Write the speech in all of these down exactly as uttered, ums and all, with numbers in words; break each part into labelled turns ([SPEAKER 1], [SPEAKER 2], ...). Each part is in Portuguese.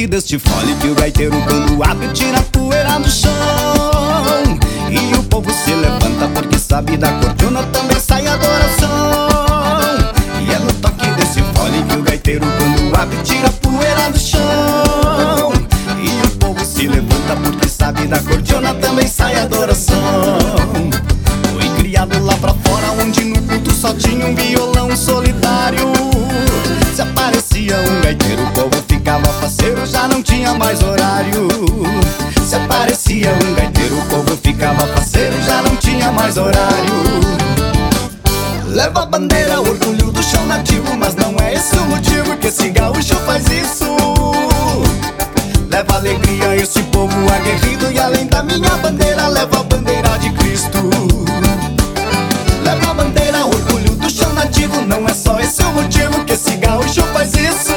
[SPEAKER 1] toque deste fole que o gaiteiro quando abre tira a poeira do chão. E o povo se levanta porque sabe da cordiona também sai adoração. E é no toque desse fole que o gaiteiro quando abre tira a poeira do chão. E o povo se levanta porque sabe da cordiona também sai adoração. Foi criado lá pra fora onde no culto só tinha um violão solitário. Se aparecia um gaiteiro o povo ficava faceiro, já não tinha mais horário. Se aparecia um gaiteiro o povo ficava faceiro, já não tinha mais horário. Leva a bandeira, orgulho do chão nativo, mas não é esse o motivo que esse gaúcho faz isso. Leva alegria esse povo aguerrido e além da minha bandeira leva a bandeira de Cristo. Leva a bandeira, orgulho do chão nativo, não é só esse o motivo que esse gaúcho faz isso.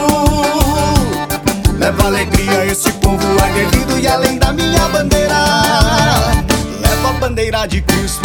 [SPEAKER 1] Leva alegria esse povo aguerrido e além da minha bandeira leva a bandeira de Cristo.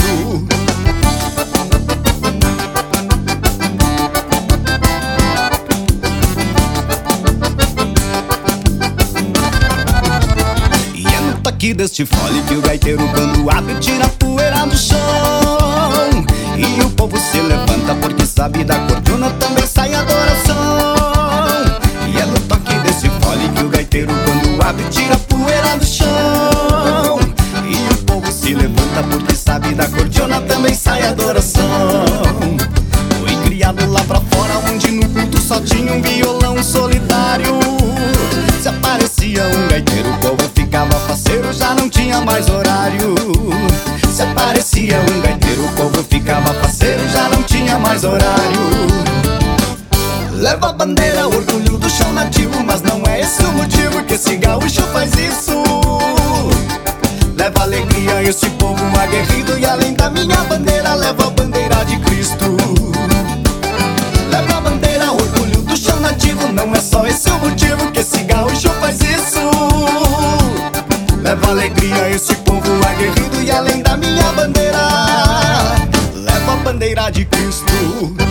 [SPEAKER 1] Deste fole que o gaiteiro quando abre tira a poeira do chão. E o povo se levanta porque sabe da cordiona também sai adoração. E é no toque desse fole que o gaiteiro quando abre tira a poeira do chão. E o povo se levanta porque sabe da cordiona também sai adoração. Foi criado lá pra fora onde no culto só tinha um violão solitário. Se aparecia um gaiteiro o povo ficava faceiro, já não tinha mais horário. Se aparecia um gaiteiro o povo ficava faceiro, já não tinha mais horário. Leva a bandeira, orgulho do chão nativo, mas não é esse o motivo que esse gaúcho faz isso. Leva alegria esse povo aguerrido e além da minha bandeira leva a bandeira de Cristo. Leva a bandeira, orgulho do chão nativo, não é só esse o motivo que esse gaúcho faz isso. Leva alegria esse povo aguerrido e além da minha bandeira leva a bandeira de Cristo.